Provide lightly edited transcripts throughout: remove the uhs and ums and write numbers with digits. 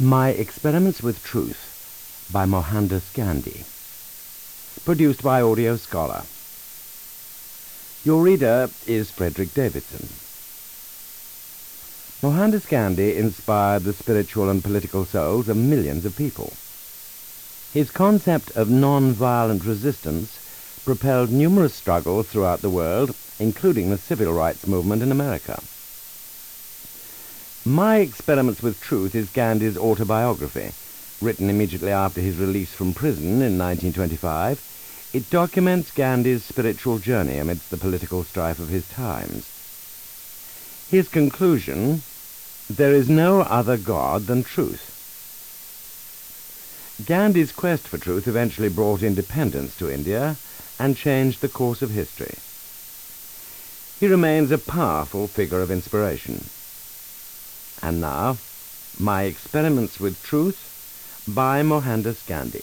My Experiments with Truth by Mohandas Gandhi. Produced by Audio Scholar. Your reader is Frederick Davidson. Mohandas Gandhi inspired the spiritual and political souls of millions of people. His concept of non-violent resistance propelled numerous struggles throughout the world, including the civil rights movement in America. My Experiments with Truth is Gandhi's autobiography. Written immediately after his release from prison in 1925, it documents Gandhi's spiritual journey amidst the political strife of his times. His conclusion: there is no other God than truth. Gandhi's quest for truth eventually brought independence to India and changed the course of history. He remains a powerful figure of inspiration. And now, My Experiments with Truth by Mohandas Gandhi.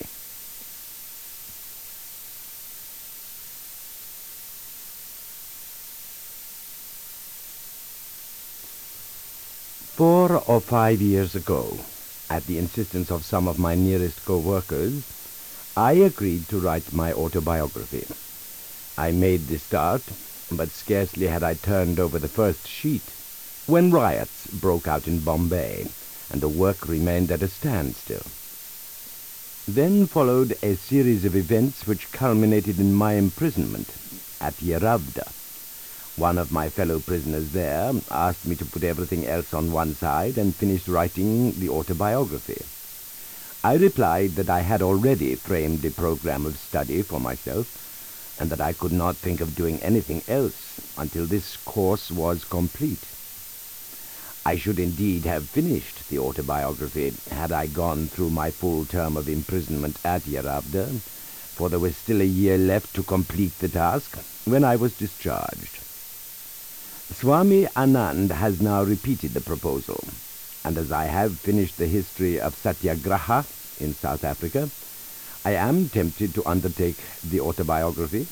"4 or 5 years ago, at the insistence of some of my nearest co-workers, I agreed to write my autobiography. I made the start, but scarcely had I turned over the first sheet when riots broke out in Bombay, and the work remained at a standstill. Then followed a series of events which culminated in my imprisonment at Yeravda. One of my fellow prisoners there asked me to put everything else on one side and finish writing the autobiography. I replied that I had already framed a program of study for myself, and that I could not think of doing anything else until this course was complete. I should indeed have finished the autobiography had I gone through my full term of imprisonment at Yeravda, for there was still a year left to complete the task when I was discharged. Swami Anand has now repeated the proposal, and as I have finished the history of Satyagraha in South Africa, I am tempted to undertake the autobiography.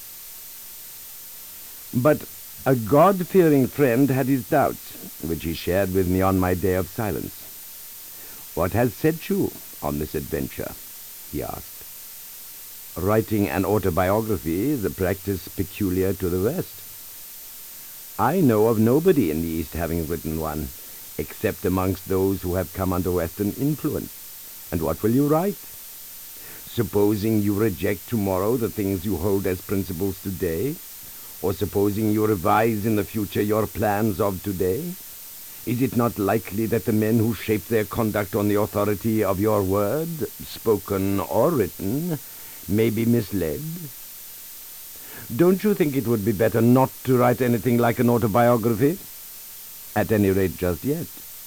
But a God-fearing friend had his doubts, which he shared with me on my day of silence. 'What has set you on this adventure?' he asked. 'Writing an autobiography is a practice peculiar to the West. I know of nobody in the East having written one, except amongst those who have come under Western influence. And what will you write? Supposing you reject tomorrow the things you hold as principles today, or supposing you revise in the future your plans of today, is it not likely that the men who shape their conduct on the authority of your word, spoken or written, may be misled? Don't you think it would be better not to write anything like an autobiography? At any rate, just yet?'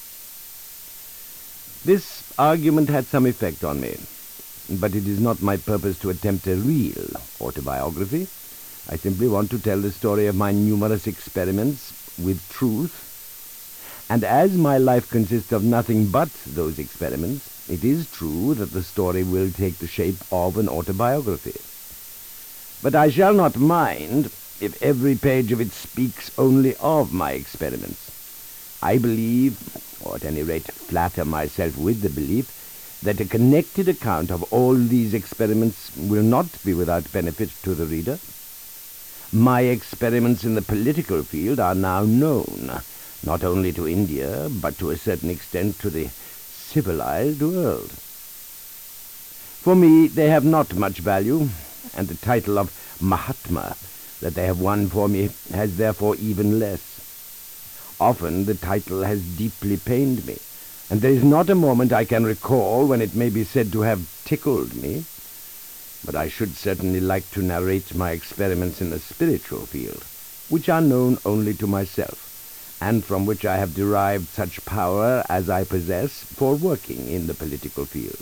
This argument had some effect on me, but it is not my purpose to attempt a real autobiography. I simply want to tell the story of my numerous experiments with truth, and as my life consists of nothing but those experiments, it is true that the story will take the shape of an autobiography. But I shall not mind if every page of it speaks only of my experiments. I believe, or at any rate flatter myself with the belief, that a connected account of all these experiments will not be without benefit to the reader. My experiments in the political field are now known, not only to India, but to a certain extent to the civilized world. For me, they have not much value, and the title of Mahatma that they have won for me has therefore even less. Often the title has deeply pained me, and there is not a moment I can recall when it may be said to have tickled me. But I should certainly like to narrate my experiments in the spiritual field, which are known only to myself, and from which I have derived such power as I possess for working in the political field.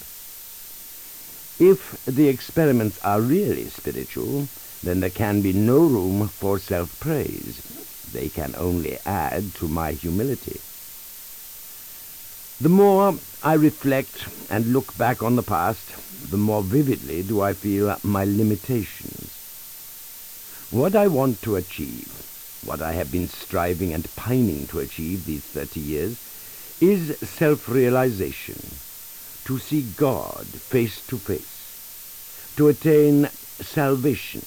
If the experiments are really spiritual, then there can be no room for self-praise. They can only add to my humility. The more I reflect and look back on the past, the more vividly do I feel my limitations. What I want to achieve, what I have been striving and pining to achieve these 30 years, is self-realization, to see God face to face, to attain salvation.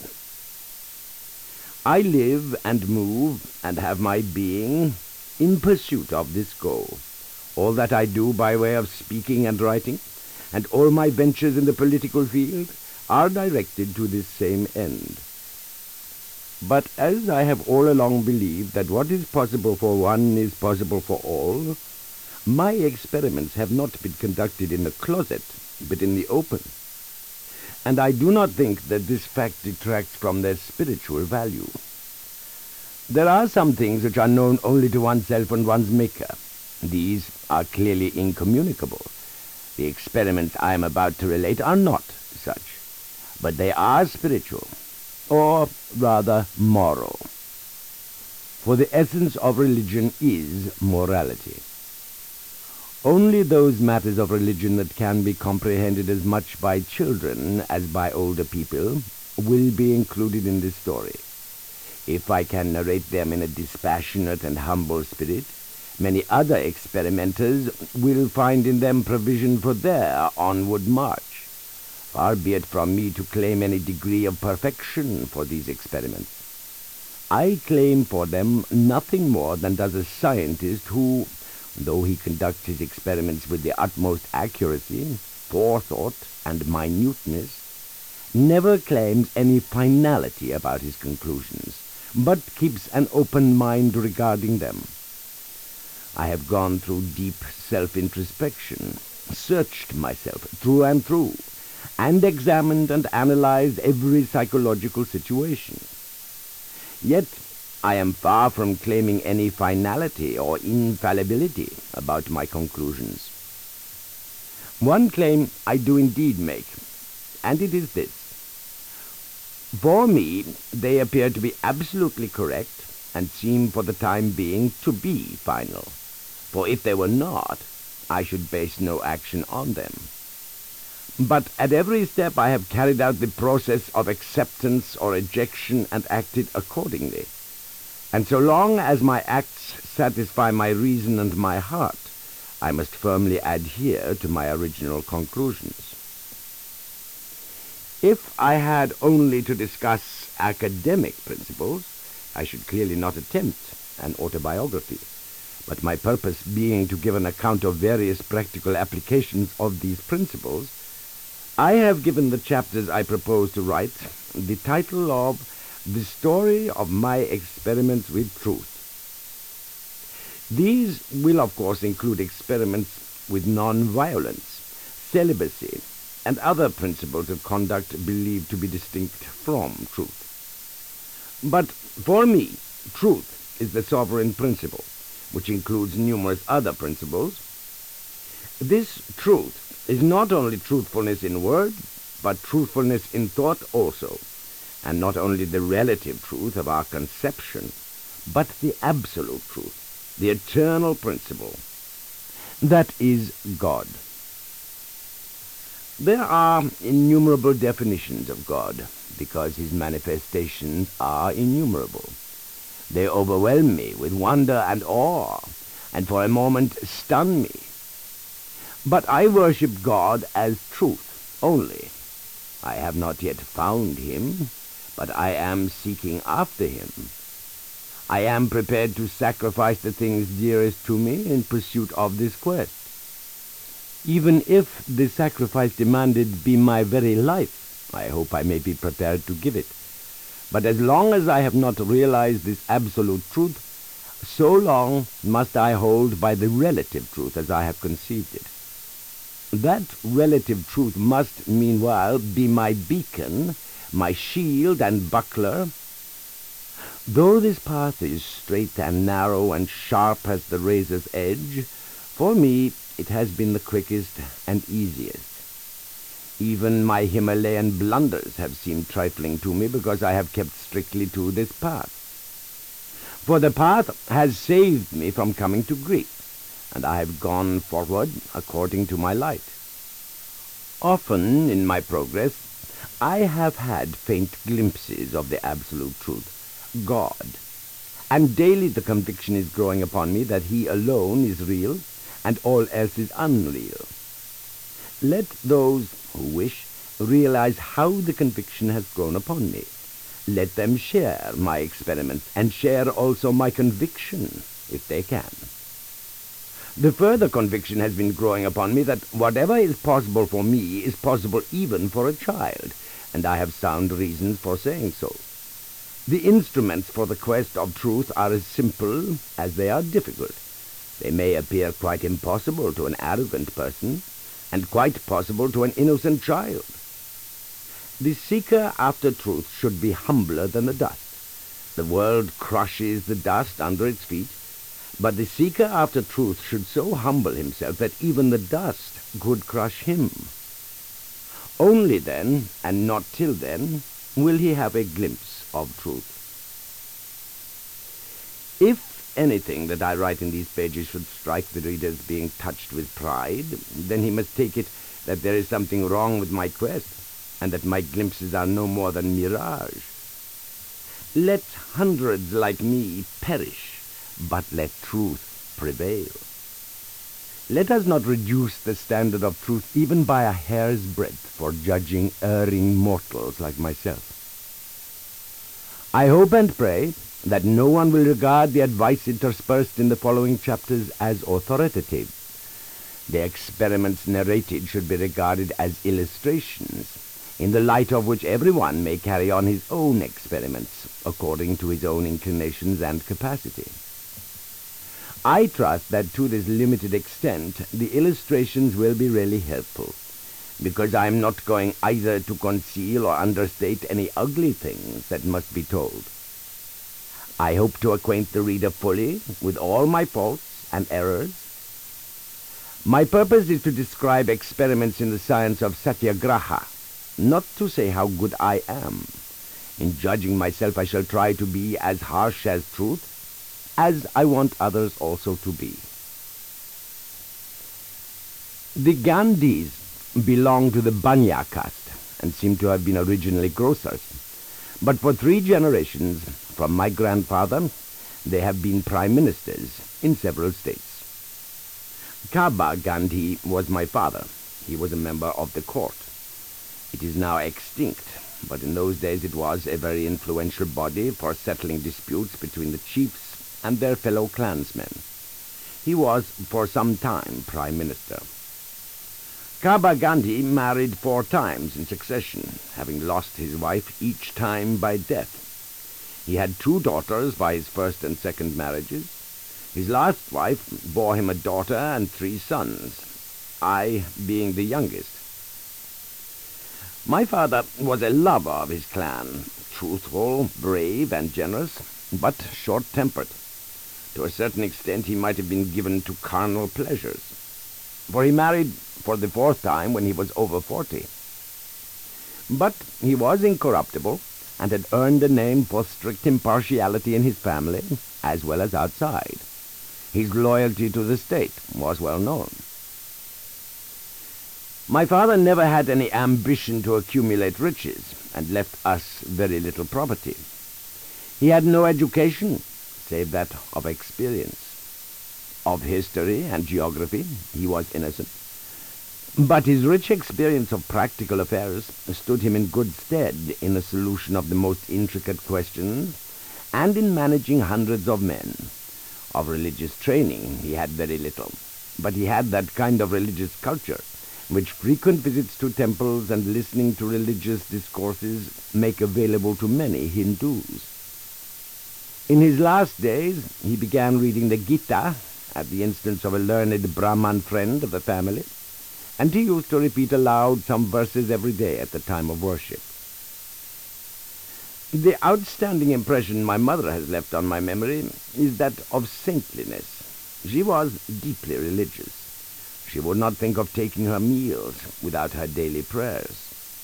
I live and move and have my being in pursuit of this goal. All that I do by way of speaking and writing, and all my ventures in the political field, are directed to this same end. But as I have all along believed that what is possible for one is possible for all, my experiments have not been conducted in the closet, but in the open. And I do not think that this fact detracts from their spiritual value. There are some things which are known only to oneself and one's Maker. These are clearly incommunicable. The experiments I am about to relate are not such, but they are spiritual, or rather moral. For the essence of religion is morality. Only those matters of religion that can be comprehended as much by children as by older people will be included in this story. If I can narrate them in a dispassionate and humble spirit, many other experimenters will find in them provision for their onward march. Far be it from me to claim any degree of perfection for these experiments. I claim for them nothing more than does a scientist who, though he conducts his experiments with the utmost accuracy, forethought, and minuteness, never claims any finality about his conclusions, but keeps an open mind regarding them. I have gone through deep self-introspection, searched myself through and through, and examined and analyzed every psychological situation. Yet I am far from claiming any finality or infallibility about my conclusions. One claim I do indeed make, and it is this. For me, they appear to be absolutely correct, and seem for the time being to be final. For if they were not, I should base no action on them. But at every step I have carried out the process of acceptance or rejection and acted accordingly. And so long as my acts satisfy my reason and my heart, I must firmly adhere to my original conclusions. If I had only to discuss academic principles, I should clearly not attempt an autobiography, but my purpose being to give an account of various practical applications of these principles, I have given the chapters I propose to write the title of The Story of My Experiments with Truth. These will, of course, include experiments with non-violence, celibacy, and other principles of conduct believed to be distinct from truth. But for me, truth is the sovereign principle, which includes numerous other principles. This truth is not only truthfulness in word, but truthfulness in thought also, and not only the relative truth of our conception, but the absolute truth, the eternal principle. That is God. There are innumerable definitions of God, because his manifestations are innumerable. They overwhelm me with wonder and awe, and for a moment stun me. But I worship God as truth only. I have not yet found him, but I am seeking after him. I am prepared to sacrifice the things dearest to me in pursuit of this quest. Even if the sacrifice demanded be my very life, I hope I may be prepared to give it. But as long as I have not realized this absolute truth, so long must I hold by the relative truth as I have conceived it. That relative truth must, meanwhile, be my beacon, my shield and buckler. Though this path is straight and narrow and sharp as the razor's edge, for me it has been the quickest and easiest. Even my Himalayan blunders have seemed trifling to me because I have kept strictly to this path. For the path has saved me from coming to grief, and I have gone forward according to my light. Often in my progress, I have had faint glimpses of the absolute truth, God, and daily the conviction is growing upon me that he alone is real, and all else is unreal. Let those who wish realize how the conviction has grown upon me. Let them share my experiments and share also my conviction, if they can. The further conviction has been growing upon me that whatever is possible for me is possible even for a child, and I have sound reasons for saying so. The instruments for the quest of truth are as simple as they are difficult. They may appear quite impossible to an arrogant person, and quite possible to an innocent child. The seeker after truth should be humbler than the dust. The world crushes the dust under its feet, but the seeker after truth should so humble himself that even the dust could crush him. Only then, and not till then, will he have a glimpse of truth. If anything that I write in these pages should strike the reader as being touched with pride, then he must take it that there is something wrong with my quest, and that my glimpses are no more than mirage. Let hundreds like me perish, but let truth prevail. Let us not reduce the standard of truth even by a hair's breadth for judging erring mortals like myself. I hope and pray that no one will regard the advice interspersed in the following chapters as authoritative. The experiments narrated should be regarded as illustrations, in the light of which everyone may carry on his own experiments, according to his own inclinations and capacity. I trust that to this limited extent the illustrations will be really helpful, because I am not going either to conceal or understate any ugly things that must be told. I hope to acquaint the reader fully with all my faults and errors. My purpose is to describe experiments in the science of satyagraha, not to say how good I am. In judging myself, I shall try to be as harsh as truth, as I want others also to be. The Gandhis belong to the Banya caste and seem to have been originally grocers, but for 3 generations from my grandfather they have been prime ministers in several states. Kaba Gandhi was my father. He was a member of the court. It is now extinct, but in those days it was a very influential body for settling disputes between the chiefs and their fellow clansmen. He was for some time prime minister. Kaba Gandhi married 4 times in succession, having lost his wife each time by death. He had 2 daughters by his first and second marriages. His last wife bore him a daughter and 3 sons, I being the youngest. My father was a lover of his clan, truthful, brave, and generous, but short-tempered. To a certain extent he might have been given to carnal pleasures, for he married for the 4th time when he was over 40. But he was incorruptible, and had earned a name for strict impartiality in his family, as well as outside. His loyalty to the state was well known. My father never had any ambition to accumulate riches, and left us very little property. He had no education, save that of experience. Of history and geography he was innocent, but his rich experience of practical affairs stood him in good stead in the solution of the most intricate questions, and in managing hundreds of men. Of religious training he had very little, but he had that kind of religious culture which frequent visits to temples and listening to religious discourses make available to many Hindus. In his last days he began reading the Gita at the instance of a learned Brahman friend of the family, and he used to repeat aloud some verses every day at the time of worship. The outstanding impression my mother has left on my memory is that of saintliness. She was deeply religious. She would not think of taking her meals without her daily prayers.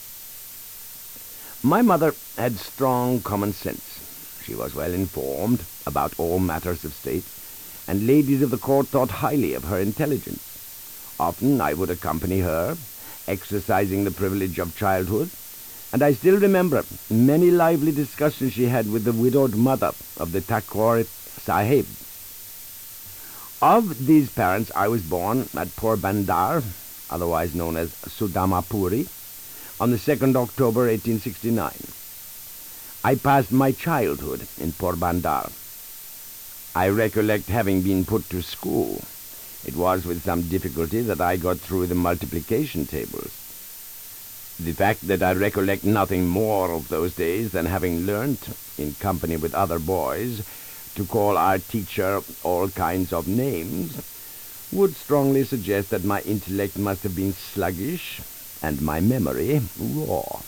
My mother had strong common sense. She was well informed about all matters of state, and ladies of the court thought highly of her intelligence. Often I would accompany her, exercising the privilege of childhood, and I still remember many lively discussions she had with the widowed mother of the Thakur Sahib. Of these parents I was born at Porbandar, otherwise known as Sudamapuri, on the 2nd October 1869. I passed my childhood in Porbandar. I recollect having been put to school. It was with some difficulty that I got through the multiplication tables. The fact that I recollect nothing more of those days than having learnt, in company with other boys, to call our teacher all kinds of names, would strongly suggest that my intellect must have been sluggish and my memory raw.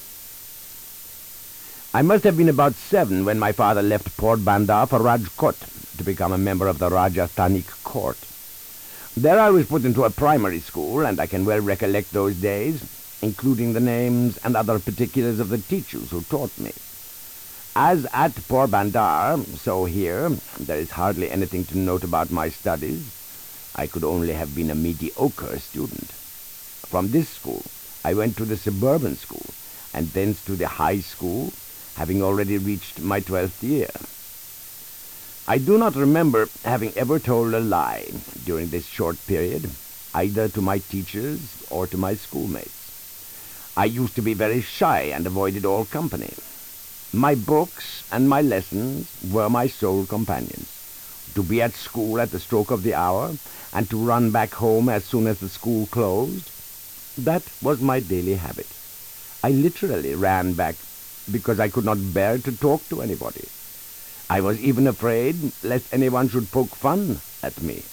I must have been about 7 when my father left Porbandar for Rajkot to become a member of the Rajasthanik court. There I was put into a primary school, and I can well recollect those days, including the names and other particulars of the teachers who taught me. As at Porbandar, so here, there is hardly anything to note about my studies. I could only have been a mediocre student. From this school, I went to the suburban school, and thence to the high school, having already reached my 12th year. I do not remember having ever told a lie during this short period, either to my teachers or to my schoolmates. I used to be very shy and avoided all company. My books and my lessons were my sole companions. To be at school at the stroke of the hour, and to run back home as soon as the school closed, that was my daily habit. I literally ran back because I could not bear to talk to anybody. I was even afraid lest anyone should poke fun at me.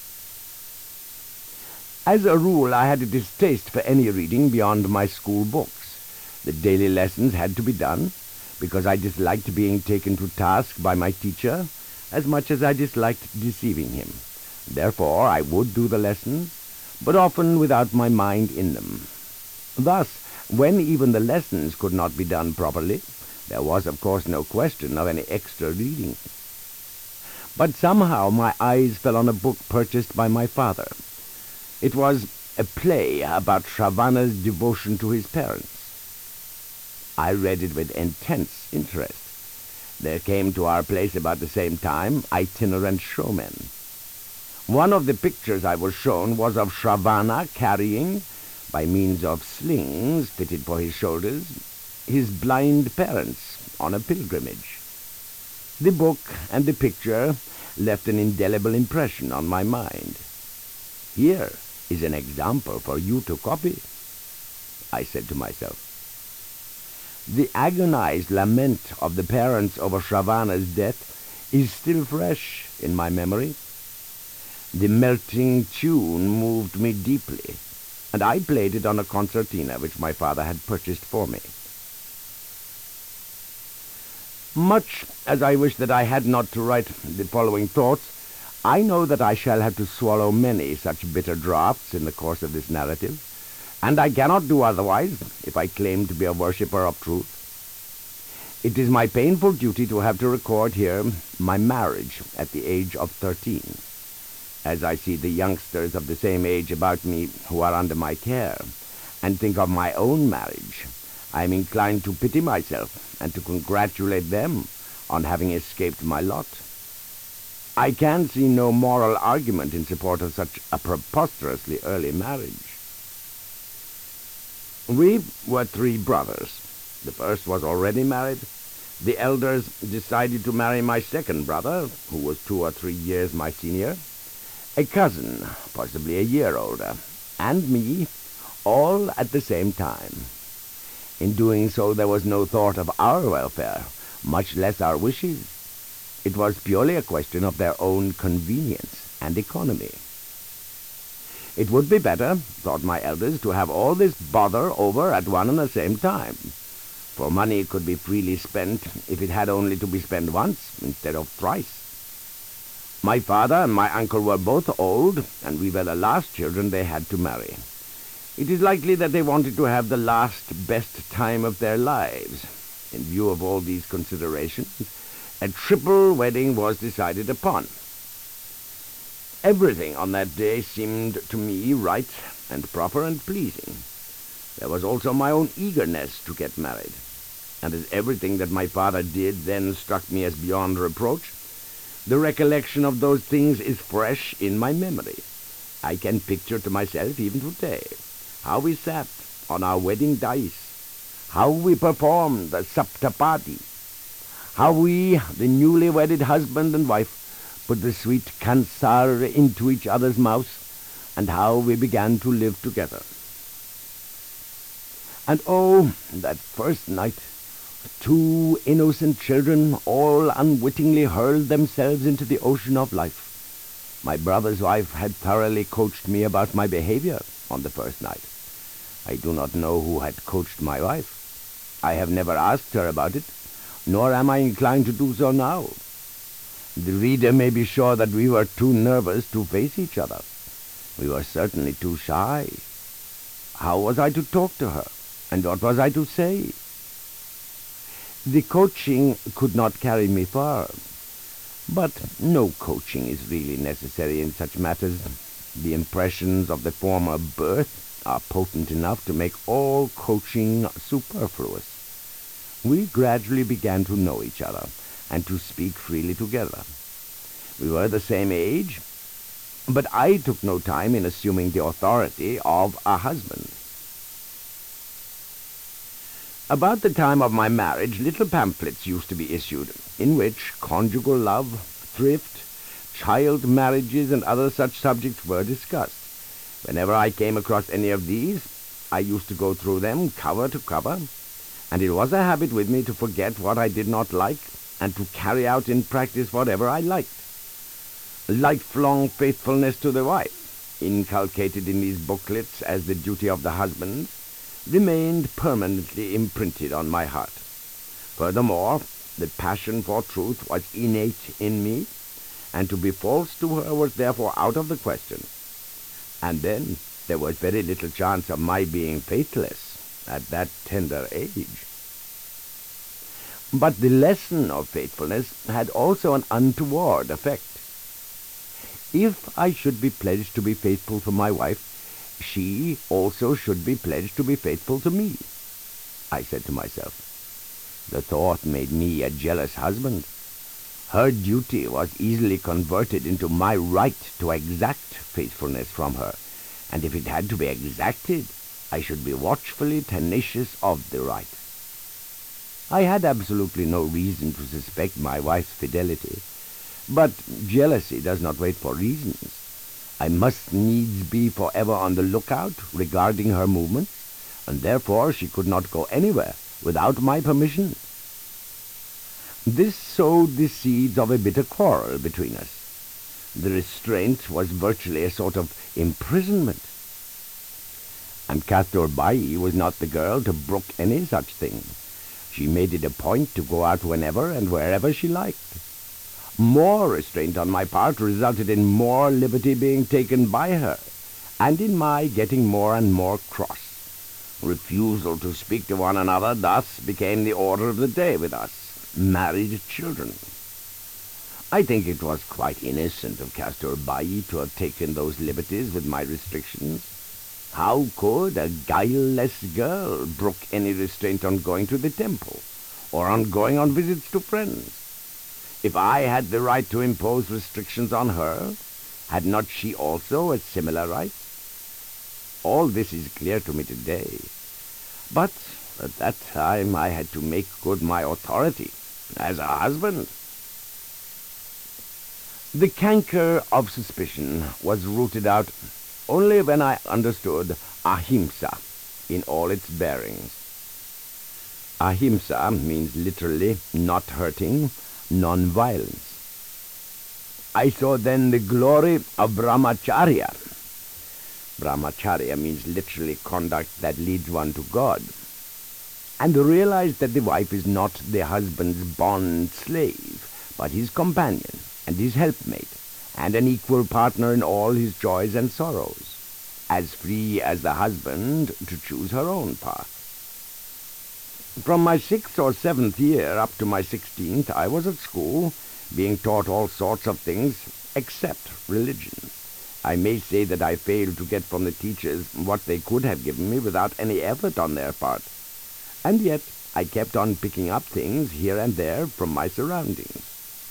As a rule, I had a distaste for any reading beyond my school books. The daily lessons had to be done, because I disliked being taken to task by my teacher as much as I disliked deceiving him. Therefore, I would do the lessons, but often without my mind in them. Thus, when even the lessons could not be done properly, there was, of course, no question of any extra reading. But somehow my eyes fell on a book purchased by my father. It was a play about Shravana's devotion to his parents. I read it with intense interest. There came to our place about the same time itinerant showmen. One of the pictures I was shown was of Shravana carrying, by means of slings fitted for his shoulders, his blind parents on a pilgrimage. The book and the picture left an indelible impression on my mind. Here is an example for you to copy, I said to myself. The agonized lament of the parents over Shravana's death is still fresh in my memory. The melting tune moved me deeply, and I played it on a concertina which my father had purchased for me. Much as I wish that I had not to write the following thoughts, I know that I shall have to swallow many such bitter draughts in the course of this narrative, and I cannot do otherwise if I claim to be a worshipper of truth. It is my painful duty to have to record here my marriage at the age of 13. As I see the youngsters of the same age about me who are under my care, and think of my own marriage, I am inclined to pity myself and to congratulate them on having escaped my lot. I can see no moral argument in support of such a preposterously early marriage. We were 3 brothers. The first was already married. The elders decided to marry my second brother, who was 2 or 3 years my senior, a cousin, possibly a year older, and me, all at the same time. In doing so, there was no thought of our welfare, much less our wishes. It was purely a question of their own convenience and economy. It would be better, thought my elders, to have all this bother over at one and the same time, for money could be freely spent if it had only to be spent once instead of thrice. My father and my uncle were both old, and we were the last children they had to marry. It is likely that they wanted to have the last best time of their lives. In view of all these considerations, a triple wedding was decided upon. Everything on that day seemed to me right and proper and pleasing. There was also my own eagerness to get married, and as everything that my father did then struck me as beyond reproach, the recollection of those things is fresh in my memory. I can picture to myself even today how we sat on our wedding dice, how we performed the Saptapadi, how we, the newly wedded husband and wife, put the sweet kansar into each other's mouths, and how we began to live together. And oh, that first night, two innocent children all unwittingly hurled themselves into the ocean of life. My brother's wife had thoroughly coached me about my behavior on the first night. I do not know who had coached my wife. I have never asked her about it, nor am I inclined to do so now. The reader may be sure that we were too nervous to face each other. We were certainly too shy. How was I to talk to her, and what was I to say? The coaching could not carry me far. But no coaching is really necessary in such matters. The impressions of the former birth are potent enough to make all coaching superfluous. We gradually began to know each other and to speak freely together. We were the same age, but I took no time in assuming the authority of a husband. About the time of my marriage, little pamphlets used to be issued, in which conjugal love, thrift, child marriages, and other such subjects were discussed. Whenever I came across any of these, I used to go through them cover to cover, and it was a habit with me to forget what I did not like, and to carry out in practice whatever I liked. Lifelong faithfulness to the wife, inculcated in these booklets as the duty of the husband, remained permanently imprinted on my heart. Furthermore, the passion for truth was innate in me, and to be false to her was therefore out of the question. And then there was very little chance of my being faithless at that tender age. But the lesson of faithfulness had also an untoward effect. If I should be pledged to be faithful to my wife, she also should be pledged to be faithful to me, I said to myself. The thought made me a jealous husband. Her duty was easily converted into my right to exact faithfulness from her, and if it had to be exacted, I should be watchfully tenacious of the right. I had absolutely no reason to suspect my wife's fidelity, but jealousy does not wait for reasons. I must needs be forever on the lookout regarding her movements, and therefore she could not go anywhere without my permission. This sowed the seeds of a bitter quarrel between us. The restraint was virtually a sort of imprisonment. And Kasturbai was not the girl to brook any such thing. She made it a point to go out whenever and wherever she liked. More restraint on my part resulted in more liberty being taken by her, and in my getting more and more cross. Refusal to speak to one another thus became the order of the day with us, married children. I think it was quite innocent of Kasturbai to have taken those liberties with my restrictions. How could a guileless girl brook any restraint on going to the temple, or on going on visits to friends? If I had the right to impose restrictions on her, had not she also a similar right? All this is clear to me today, but at that time I had to make good my authority as a husband. The canker of suspicion was rooted out only when I understood ahimsa in all its bearings. Ahimsa means literally not hurting, non-violence. I saw then the glory of brahmacharya. Brahmacharya means literally conduct that leads one to God, and realized that the wife is not the husband's bond slave, but his companion and his helpmate, and an equal partner in all his joys and sorrows, as free as the husband to choose her own path. From my 6th or 7th year up to my 16th, I was at school, being taught all sorts of things except religion. I may say that I failed to get from the teachers what they could have given me without any effort on their part. And yet I kept on picking up things here and there from my surroundings.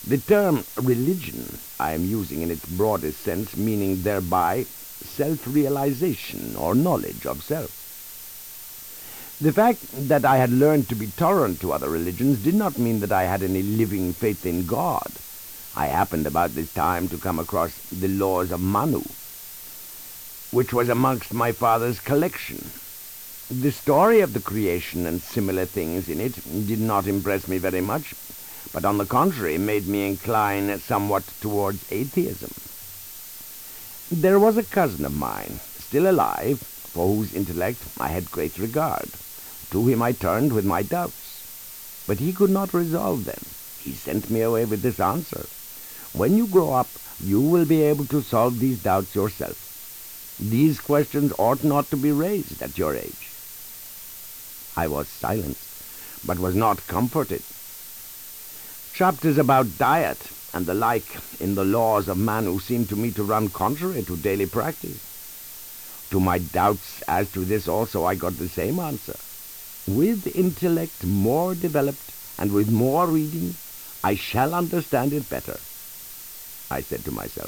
The term religion I am using in its broadest sense, meaning thereby self-realization or knowledge of self. The fact that I had learned to be tolerant to other religions did not mean that I had any living faith in God. I happened about this time to come across the Laws of Manu, which was amongst my father's collection. The story of the creation and similar things in it did not impress me very much, but on the contrary made me incline somewhat towards atheism. There was a cousin of mine, still alive, for whose intellect I had great regard. To him I turned with my doubts, but he could not resolve them. He sent me away with this answer: "When you grow up, you will be able to solve these doubts yourself. These questions ought not to be raised at your age." I was silenced, but was not comforted. Chapters about diet and the like in the Laws of Manu seemed to me to run contrary to daily practice. To my doubts as to this also I got the same answer: "With intellect more developed and with more reading, I shall understand it better," I said to myself.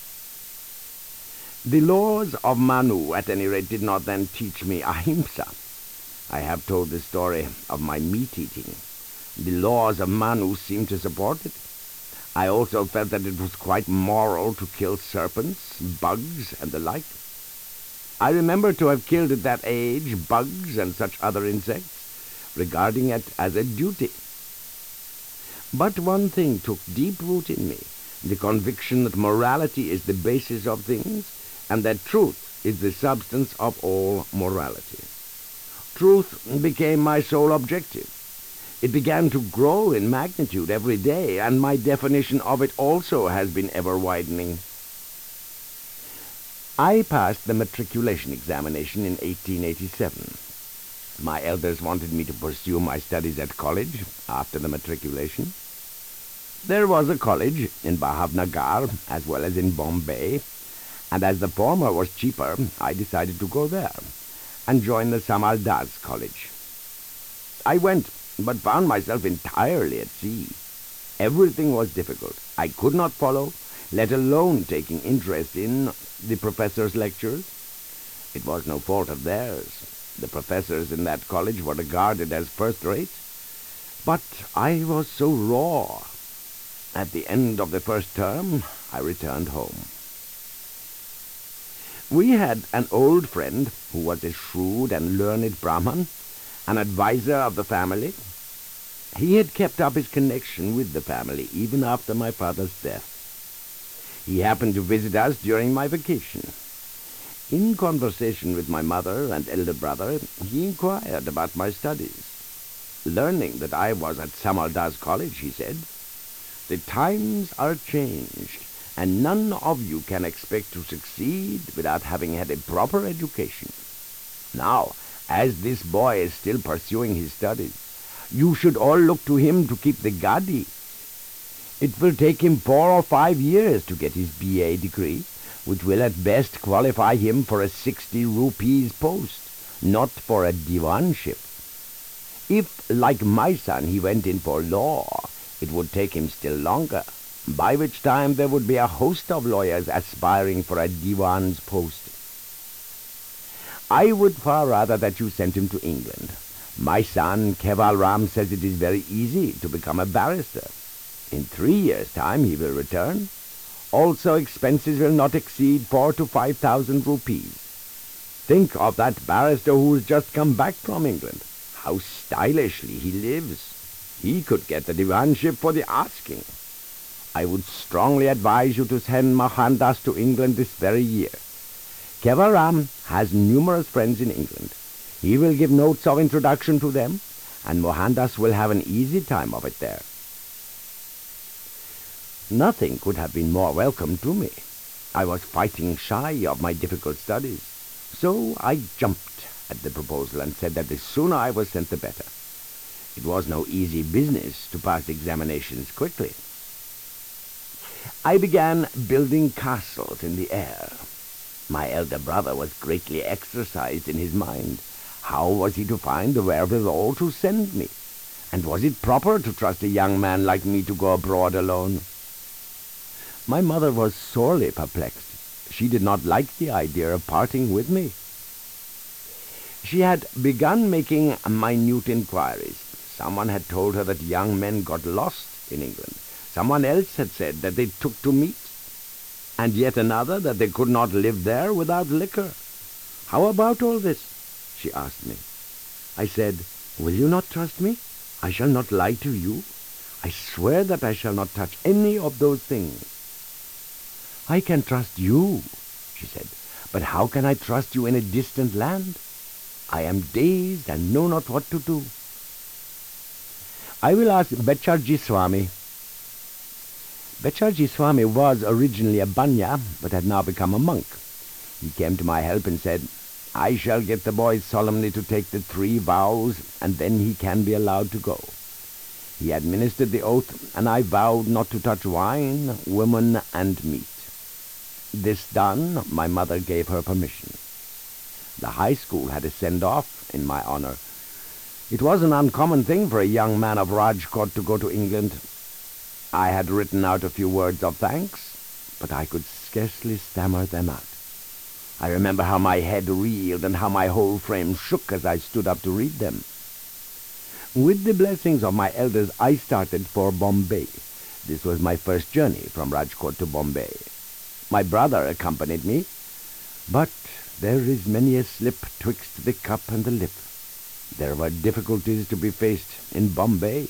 The Laws of Manu, at any rate, did not then teach me ahimsa. I have told the story of my meat-eating. The Laws of Manu seemed to support it. I also felt that it was quite moral to kill serpents, bugs, and the like. I remember to have killed at that age bugs and such other insects, regarding it as a duty. But one thing took deep root in me: the conviction that morality is the basis of things, and that truth is the substance of all morality. Truth became my sole objective. It began to grow in magnitude every day, and my definition of it also has been ever widening. I passed the matriculation examination in 1887. My elders wanted me to pursue my studies at college after the matriculation. There was a college in Bhavnagar as well as in Bombay, and as the former was cheaper, I decided to go there and join the Samaldas College. I went, but found myself entirely at sea. Everything was difficult. I could not follow, let alone taking interest in, the professors' lectures. It was no fault of theirs. The professors in that college were regarded as first-rate, but I was so raw. At the end of the first term, I returned home. We had an old friend who was a shrewd and learned Brahman, an adviser of the family. He had kept up his connection with the family even after my father's death. He happened to visit us during my vacation. In conversation with my mother and elder brother, he inquired about my studies. Learning that I was at Samaldas College, he said, "The times are changed, and none of you can expect to succeed without having had a proper education. Now, as this boy is still pursuing his studies, you should all look to him to keep the gadi. It will take him 4 or 5 years to get his B.A. degree, which will at best qualify him for a 60 rupees post, not for a diwanship. If, like my son, he went in for law, it would take him still longer, by which time there would be a host of lawyers aspiring for a diwan's post. I would far rather that you sent him to England. My son, Keval Ram, says it is very easy to become a barrister. In 3 years' time he will return. Also, expenses will not exceed 4,000 to 5,000 rupees. Think of that barrister who has just come back from England. How stylishly he lives. He could get the diwanship for the asking. I would strongly advise you to send Mohandas to England this very year. Keval Ram has numerous friends in England. He will give notes of introduction to them, and Mohandas will have an easy time of it there." Nothing could have been more welcome to me. I was fighting shy of my difficult studies, so I jumped at the proposal and said that the sooner I was sent the better. It was no easy business to pass examinations quickly. I began building castles in the air. My elder brother was greatly exercised in his mind. How was he to find the wherewithal to send me? And was it proper to trust a young man like me to go abroad alone? My mother was sorely perplexed. She did not like the idea of parting with me. She had begun making minute inquiries. Someone had told her that young men got lost in England. Someone else had said that they took to meat, and yet another that they could not live there without liquor. How about all this? She asked me. I said, will you not trust me? I shall not lie to you. I swear that I shall not touch any of those things. I can trust you, she said, but how can I trust you in a distant land? I am dazed and know not what to do. I will ask Becharji Swami. Becharji Swami was originally a banya, but had now become a monk. He came to my help and said, I shall get the boy solemnly to take the 3 vows, and then he can be allowed to go. He administered the oath, and I vowed not to touch wine, women, and meat. This done, my mother gave her permission. The high school had a send-off in my honor. It was an uncommon thing for a young man of Rajkot to go to England. I had written out a few words of thanks, but I could scarcely stammer them out. I remember how my head reeled and how my whole frame shook as I stood up to read them. With the blessings of my elders, I started for Bombay. This was my first journey from Rajkot to Bombay. My brother accompanied me, but there is many a slip twixt the cup and the lip. There were difficulties to be faced in Bombay.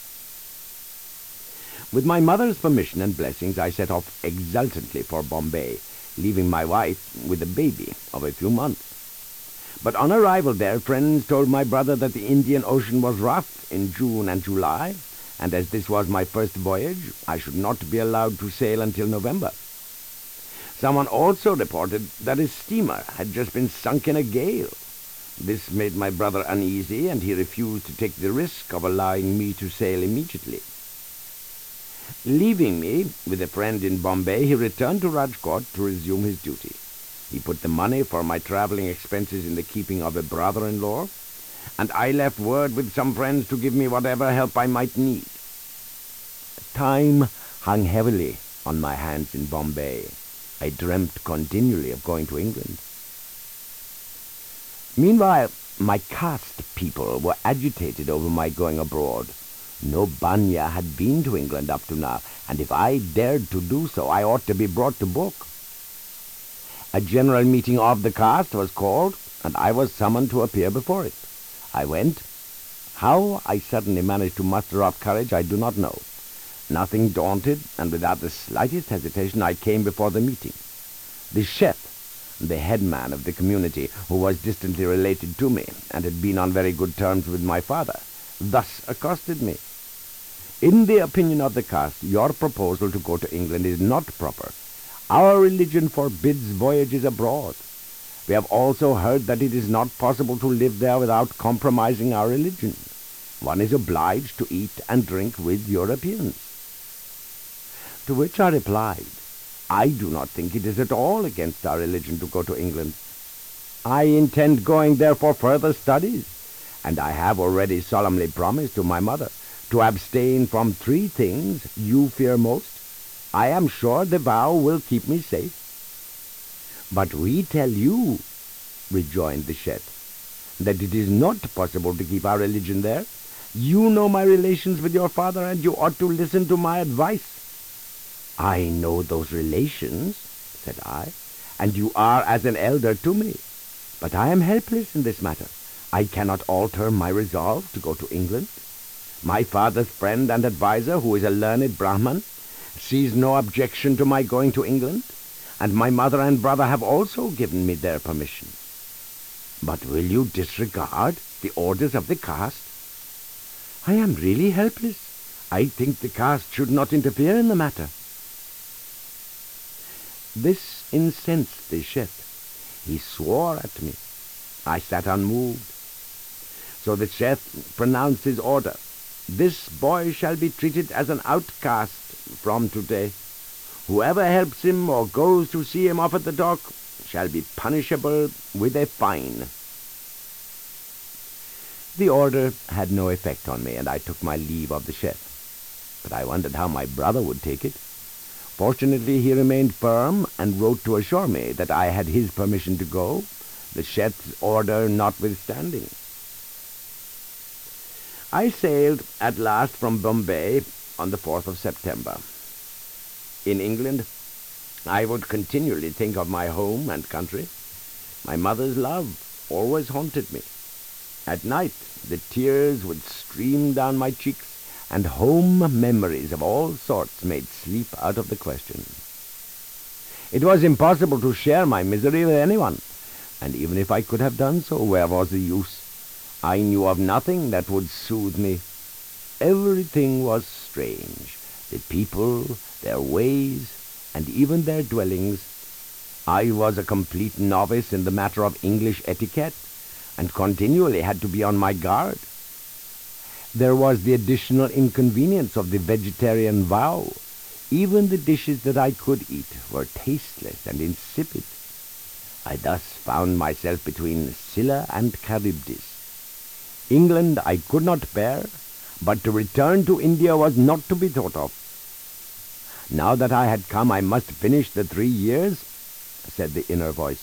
With my mother's permission and blessings, I set off exultantly for Bombay, leaving my wife with a baby of a few months. But on arrival there, friends told my brother that the Indian Ocean was rough in June and July, and as this was my first voyage, I should not be allowed to sail until November. Someone also reported that his steamer had just been sunk in a gale. This made my brother uneasy, and he refused to take the risk of allowing me to sail immediately. Leaving me with a friend in Bombay, he returned to Rajkot to resume his duty. He put the money for my traveling expenses in the keeping of a brother-in-law, and I left word with some friends to give me whatever help I might need. Time hung heavily on my hands in Bombay. I dreamt continually of going to England. Meanwhile, my caste people were agitated over my going abroad. No banya had been to England up to now, and if I dared to do so, I ought to be brought to book. A general meeting of the caste was called, and I was summoned to appear before it. I went. How I suddenly managed to muster up courage, I do not know. Nothing daunted, and without the slightest hesitation, I came before the meeting. The chef, the headman of the community, who was distantly related to me, and had been on very good terms with my father, thus accosted me. In the opinion of the caste, your proposal to go to England is not proper. Our religion forbids voyages abroad. We have also heard that it is not possible to live there without compromising our religion. One is obliged to eat and drink with Europeans. To which I replied, I do not think it is at all against our religion to go to England. I intend going there for further studies, and I have already solemnly promised to my mother to abstain from 3 things you fear most. I am sure the vow will keep me safe. But we tell you, rejoined the Shet, that it is not possible to keep our religion there. You know my relations with your father, and you ought to listen to my advice. I know those relations, said I, and you are as an elder to me. But I am helpless in this matter. I cannot alter my resolve to go to England. My father's friend and adviser, who is a learned Brahman, sees no objection to my going to England, and my mother and brother have also given me their permission. But will you disregard the orders of the caste? I am really helpless. I think the caste should not interfere in the matter. This incensed the chef. He swore at me. I sat unmoved. So the chef pronounced his order. This boy shall be treated as an outcast from today. Whoever helps him or goes to see him off at the dock shall be punishable with a fine. The order had no effect on me, and I took my leave of the chef. But I wondered how my brother would take it. Fortunately, he remained firm and wrote to assure me that I had his permission to go, the chef's order notwithstanding. I sailed at last from Bombay on the 4th of September. In England, I would continually think of my home and country. My mother's love always haunted me. At night, the tears would stream down my cheeks, and home memories of all sorts made sleep out of the question. It was impossible to share my misery with anyone, and even if I could have done so, where was the use? I knew of nothing that would soothe me. Everything was strange. The people, their ways, and even their dwellings. I was a complete novice in the matter of English etiquette, and continually had to be on my guard. There was the additional inconvenience of the vegetarian vow. Even the dishes that I could eat were tasteless and insipid. I thus found myself between Scylla and Charybdis. England I could not bear, but to return to India was not to be thought of. Now that I had come, I must finish the 3 years, said the inner voice.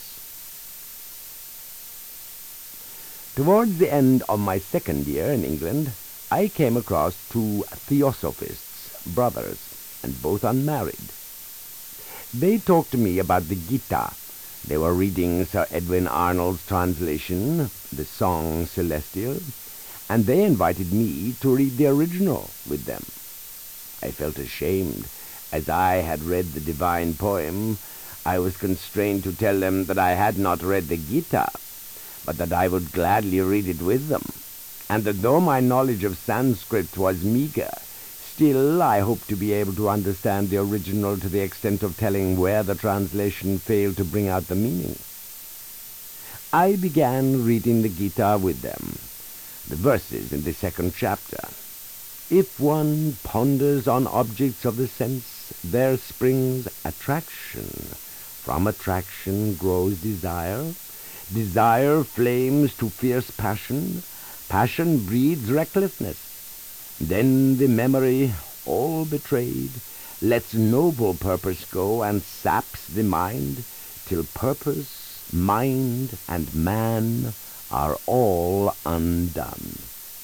Towards the end of my 2nd year in England, I came across 2 theosophists, brothers, and both unmarried. They talked to me about the Gita. They were reading Sir Edwin Arnold's translation, the Song Celestial, and they invited me to read the original with them. I felt ashamed. As I had read the divine poem, I was constrained to tell them that I had not read the Gita, but that I would gladly read it with them, and that though my knowledge of Sanskrit was meager, still I hoped to be able to understand the original to the extent of telling where the translation failed to bring out the meaning. I began reading the Gita with them, the verses in the 2nd chapter. If one ponders on objects of the sense, there springs attraction. From attraction grows desire. Desire flames to fierce passion. Passion breeds recklessness. Then the memory, all betrayed, lets noble purpose go and saps the mind, till purpose, mind, and man are all undone.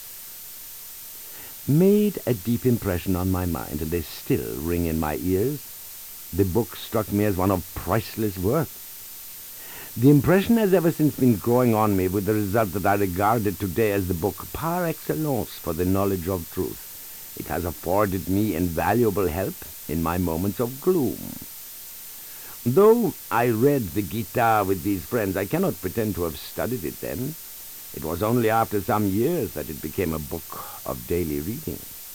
Made a deep impression on my mind, and they still ring in my ears. The book struck me as one of priceless worth. The impression has ever since been growing on me, with the result that I regard it today as the book par excellence for the knowledge of truth. It has afforded me invaluable help in my moments of gloom. Though I read the Gita with these friends, I cannot pretend to have studied it then. It was only after some years that it became a book of daily reading.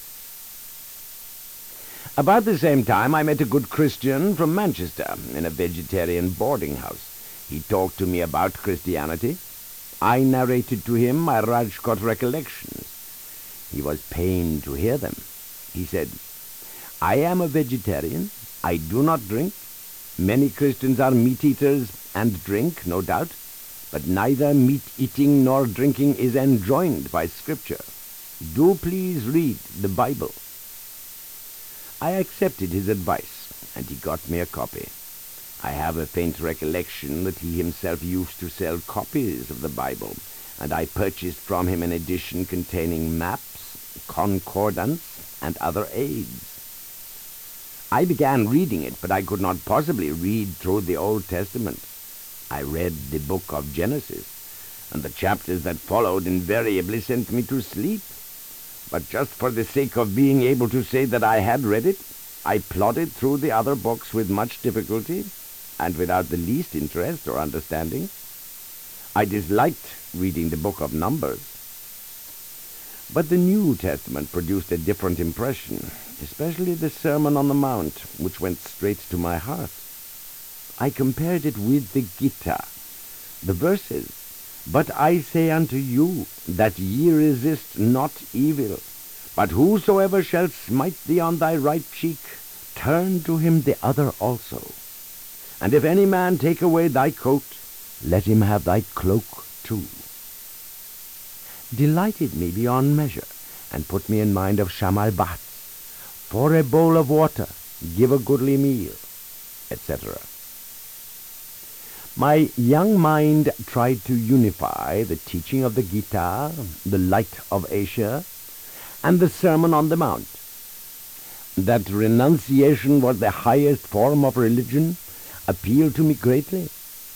About the same time, I met a good Christian from Manchester in a vegetarian boarding house. He talked to me about Christianity. I narrated to him my Rajkot recollections. He was pained to hear them. He said, "I am a vegetarian. I do not drink. Many Christians are meat-eaters and drink, no doubt, but neither meat-eating nor drinking is enjoined by Scripture. Do please read the Bible." I accepted his advice, and he got me a copy. I have a faint recollection that he himself used to sell copies of the Bible, and I purchased from him an edition containing maps, concordance, and other aids. I began reading it, but I could not possibly read through the Old Testament. I read the book of Genesis, and the chapters that followed invariably sent me to sleep. But just for the sake of being able to say that I had read it, I plodded through the other books with much difficulty, and without the least interest or understanding. I disliked reading the book of Numbers. But the New Testament produced a different impression, especially the Sermon on the Mount, which went straight to my heart. I compared it with the Gita. The verses, "But I say unto you, that ye resist not evil, but whosoever shall smite thee on thy right cheek, turn to him the other also. And if any man take away thy coat, let him have thy cloak too." delighted me beyond measure, and put me in mind of Shamal Bath. For a bowl of water, give a goodly meal, etc. My young mind tried to unify the teaching of the Gita, the Light of Asia, and the Sermon on the Mount. That renunciation was the highest form of religion appealed to me greatly.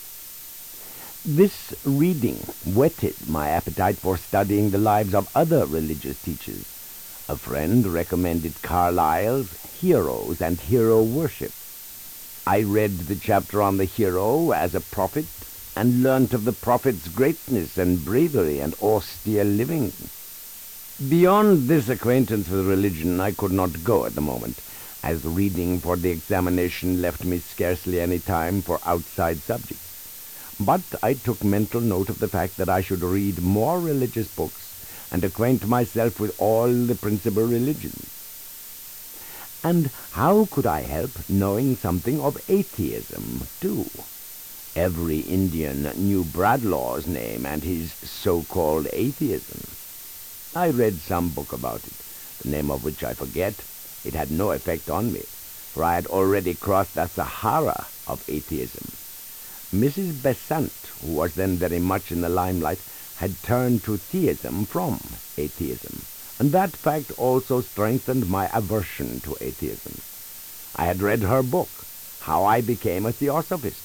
This reading whetted my appetite for studying the lives of other religious teachers. A friend recommended Carlyle's Heroes and Hero Worship. I read the chapter on the hero as a prophet and learnt of the prophet's greatness and bravery and austere living. Beyond this acquaintance with religion I could not go at the moment, as reading for the examination left me scarcely any time for outside subjects. But I took mental note of the fact that I should read more religious books and acquaint myself with all the principal religions. And how could I help knowing something of atheism, too? Every Indian knew Bradlaugh's name and his so-called atheism. I read some book about it, the name of which I forget. It had no effect on me, for I had already crossed the Sahara of atheism. Mrs. Besant, who was then very much in the limelight, had turned to theism from atheism, and that fact also strengthened my aversion to atheism. I had read her book, How I Became a Theosophist.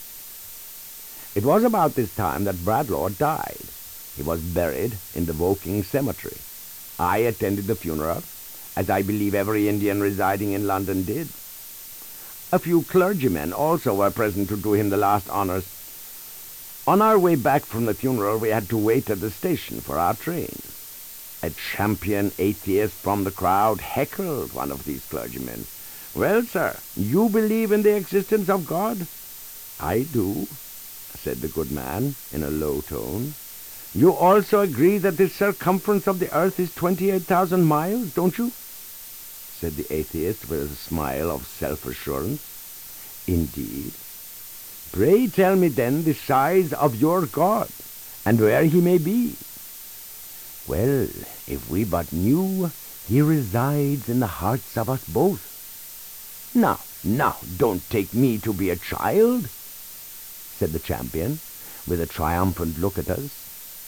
It was about this time that Bradlaugh died. He was buried in the Woking Cemetery. I attended the funeral, as I believe every Indian residing in London did. A few clergymen also were present to do him the last honors. On our way back from the funeral, we had to wait at the station for our train. A champion atheist from the crowd heckled one of these clergymen. "Well, sir, you believe in the existence of God?" "I do," said the good man in a low tone. "You also agree that the circumference of the earth is 28,000 miles, don't you?" said the atheist with a smile of self-assurance. "Indeed." "Pray tell me then the size of your God, and where he may be." "Well, if we but knew, he resides in the hearts of us both." Now, don't take me to be a child," said the champion, with a triumphant look at us.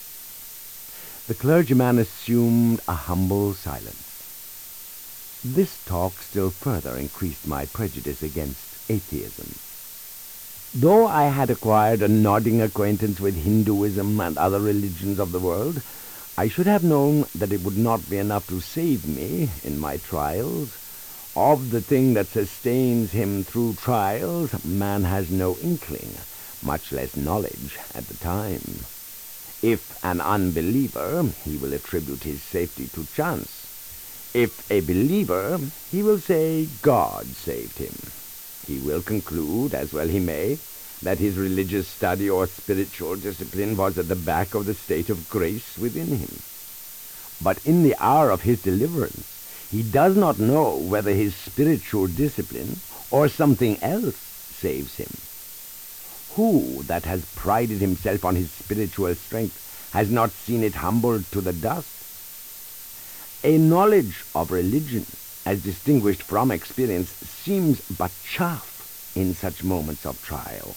The clergyman assumed a humble silence. This talk still further increased my prejudice against atheism. Though I had acquired a nodding acquaintance with Hinduism and other religions of the world, I should have known that it would not be enough to save me in my trials. Of the thing that sustains him through trials, man has no inkling, much less knowledge at the time. If an unbeliever, he will attribute his safety to chance. If a believer, he will say God saved him. He will conclude, as well he may, that his religious study or spiritual discipline was at the back of the state of grace within him. But in the hour of his deliverance, he does not know whether his spiritual discipline or something else saves him. Who that has prided himself on his spiritual strength has not seen it humbled to the dust? A knowledge of religion, as distinguished from experience, seems but chaff in such moments of trial.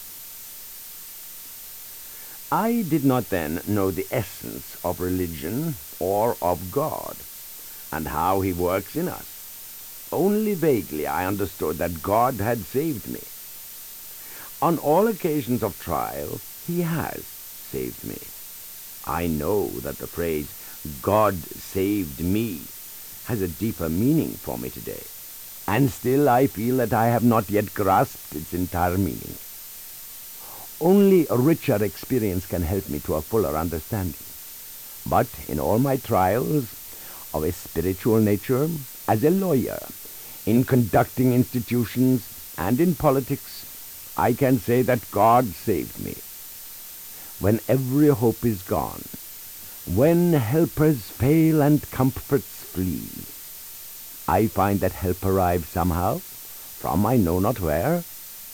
I did not then know the essence of religion or of God, and how he works in us. Only vaguely I understood that God had saved me. On all occasions of trial, he has saved me. I know that the phrase, "God saved me," has a deeper meaning for me today, and still I feel that I have not yet grasped its entire meaning. Only a richer experience can help me to a fuller understanding. But in all my trials of a spiritual nature, as a lawyer, in conducting institutions, and in politics, I can say that God saved me. When every hope is gone, when helpers fail and comforts flee, I find that help arrives somehow, from I know not where.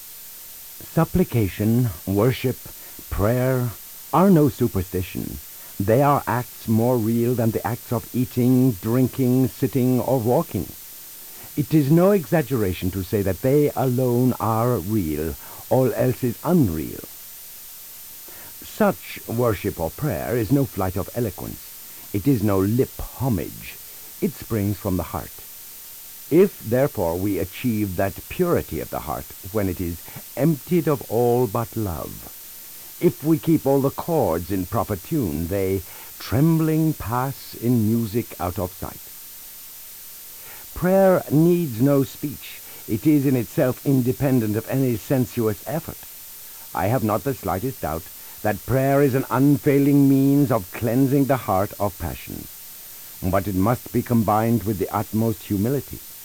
Supplication, worship, prayer are no superstition, They are acts more real than the acts of eating, drinking, sitting, or walking. It is no exaggeration to say that they alone are real, all else is unreal. Such worship or prayer is no flight of eloquence. It is no lip homage. It springs from the heart. If, therefore, we achieve that purity of the heart when it is emptied of all but love, if we keep all the chords in proper tune, they, trembling, pass in music out of sight. Prayer needs no speech. It is in itself independent of any sensuous effort. I have not the slightest doubt that prayer is an unfailing means of cleansing the heart of passions, but it must be combined with the utmost humility.